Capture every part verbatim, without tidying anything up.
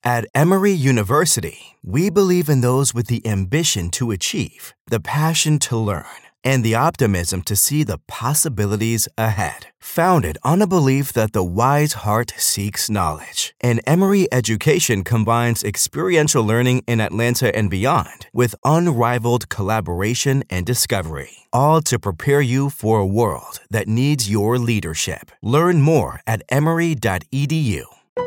At Emory University, we believe in those with the ambition to achieve, the passion to learn, and the optimism to see the possibilities ahead. Founded on a belief that the wise heart seeks knowledge, and Emory Education combines experiential learning in Atlanta and beyond with unrivaled collaboration and discovery, all to prepare you for a world that needs your leadership. Learn more at emory dot e d u.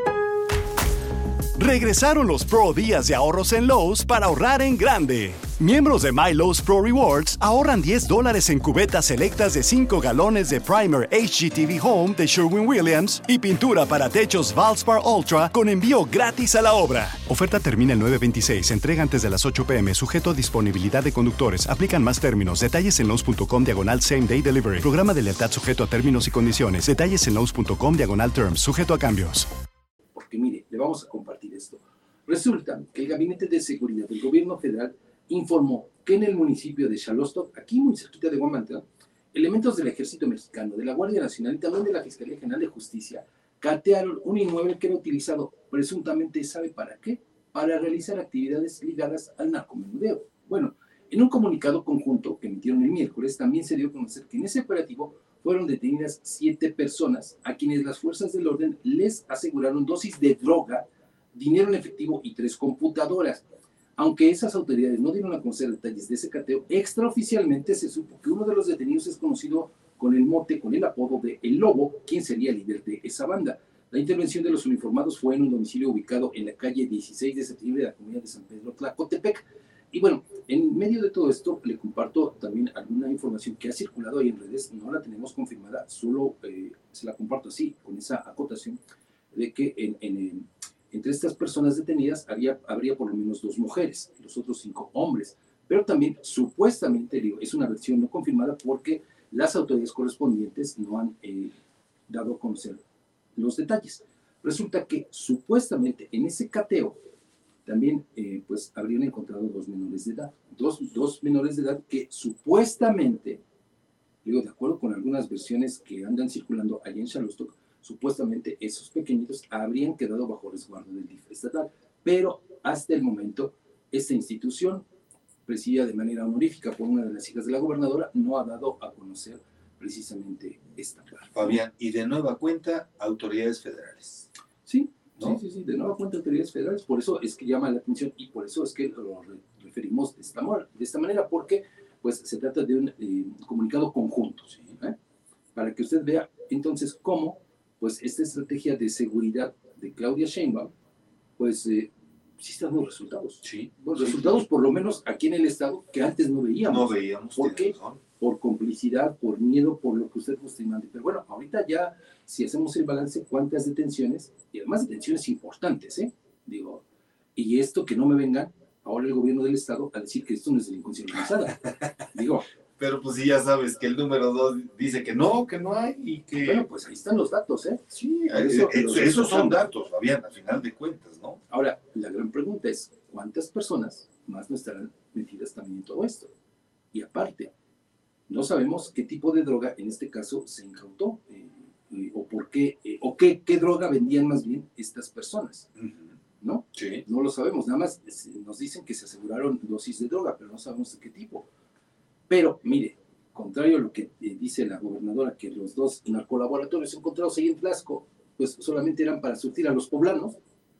Regresaron los Pro Días de ahorros en Lowe's para ahorrar en grande. Miembros de My Lowe's Pro Rewards ahorran diez dólares en cubetas selectas de cinco galones de Primer H G T V Home de Sherwin-Williams y pintura para techos Valspar Ultra con envío gratis a la obra. Oferta termina el nueve veintiséis. Entrega antes de las ocho p m Sujeto a disponibilidad de conductores. Aplican más términos. Detalles en Lowe's.com diagonal Same Day Delivery. Programa de lealtad sujeto a términos y condiciones. Detalles en Lowe's.com diagonal Terms. Sujeto a cambios. Porque mire, le vamos a compartir esto. Resulta que el Gabinete de Seguridad del Gobierno Federal informó que en el municipio de Xalóstoc, aquí muy cerquita de Huamantla, elementos del Ejército Mexicano, de la Guardia Nacional y también de la Fiscalía General de Justicia catearon un inmueble que era utilizado presuntamente, ¿sabe para qué? Para realizar actividades ligadas al narcomenudeo. Bueno, en un comunicado conjunto que emitieron el miércoles, también se dio a conocer que en ese operativo fueron detenidas siete personas a quienes las fuerzas del orden les aseguraron dosis de droga, dinero en efectivo y tres computadoras. Aunque esas autoridades no dieron a conocer detalles de ese cateo, extraoficialmente se supo que uno de los detenidos es conocido con el mote, con el apodo de El Lobo, quien sería el líder de esa banda. La intervención de los uniformados fue en un domicilio ubicado en la calle dieciséis de septiembre de la comunidad de San Pedro Tlacotepec. Y bueno, en medio de todo esto le comparto también alguna información que ha circulado ahí en redes, no la tenemos confirmada, solo eh, se la comparto así, con esa acotación de que en, en, en, entre estas personas detenidas habría, habría por lo menos dos mujeres, los otros cinco hombres, pero también supuestamente, digo, es una versión no confirmada porque las autoridades correspondientes no han eh, dado a conocer los detalles. Resulta que supuestamente en ese cateo también eh, pues habrían encontrado dos menores de edad, dos, dos menores de edad que supuestamente, digo, de acuerdo con algunas versiones que andan circulando allá en Xalóstoc, supuestamente esos pequeñitos habrían quedado bajo resguardo del D I F estatal, pero hasta el momento esta institución, presidida de manera honorífica por una de las hijas de la gobernadora, no ha dado a conocer precisamente esta parte. Fabián, y de nueva cuenta, autoridades federales. Sí. ¿No? Sí, sí, sí, de nueva cuenta autoridades federales, por eso es que llama la atención y por eso es que lo referimos de esta, de esta manera, porque pues se trata de un eh, comunicado conjunto, ¿sí? ¿Eh? Para que usted vea entonces cómo pues esta estrategia de seguridad de Claudia Sheinbaum, pues eh, sí está dando resultados. Sí. Bueno, resultados sí, por lo menos aquí en el estado que antes no veíamos. No veíamos. ¿Por qué? Razón. Por complicidad, por miedo, por lo que usted guste y mande. Pero bueno, ahorita ya, si hacemos el balance, cuántas detenciones, y además detenciones importantes, ¿eh? Digo, y esto que no me vengan ahora el gobierno del estado a decir que esto no es delincuencia organizada. Digo. Pero pues sí, ya sabes que el número dos dice que no, que no hay y que... Bueno, pues ahí están los datos, ¿eh? Sí, eso, eso, esos son datos, Fabián, al final de cuentas, ¿no? Ahora, la gran pregunta es, ¿cuántas personas más no estarán metidas también en todo esto? Y aparte, no sabemos qué tipo de droga en este caso se incautó, eh, eh, o por qué, eh, o qué, qué droga vendían más bien estas personas, uh-huh. ¿no? Sí. No lo sabemos, nada más nos dicen que se aseguraron dosis de droga, pero no sabemos de qué tipo. Pero, mire, contrario a lo que eh, dice la gobernadora, que los dos narcolaboratorios encontrados ahí en Tlaxco, pues solamente eran para surtir a los poblanos,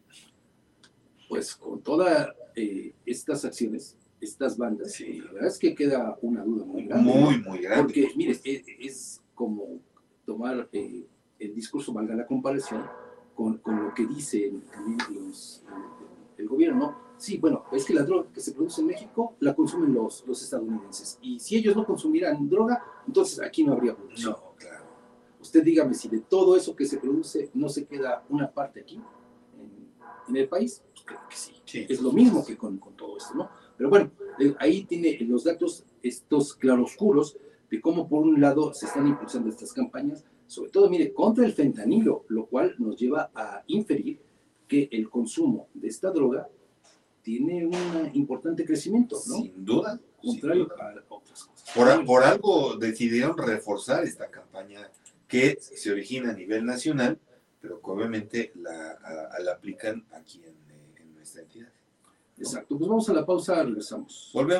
pues con todas eh, estas acciones, estas bandas, sí. La verdad es que queda una duda muy grande. Muy, muy grande. Porque, mire, es, es como tomar eh, el discurso, valga la comparación, con, con lo que dice también los, el, el gobierno. Sí, bueno, es que la droga que se produce en México la consumen los, los estadounidenses. Y si ellos no consumieran droga, entonces aquí no habría producción. No, claro. Usted dígame si de todo eso que se produce no se queda una parte aquí, en, en el país. Pues creo que sí. sí. Es lo mismo que con, con todo esto, ¿no? Pero bueno, ahí tiene los datos, estos claroscuros, de cómo por un lado se están impulsando estas campañas, sobre todo, mire, contra el fentanilo, lo cual nos lleva a inferir que el consumo de esta droga tiene un importante crecimiento, ¿no? Sin duda. Contrario sin duda. a otras cosas. Por, por algo decidieron reforzar esta campaña que se origina a nivel nacional, pero que obviamente la, a, a la aplican aquí en, esta entidad. Exacto. Pues vamos a la pausa, regresamos. Volvemos.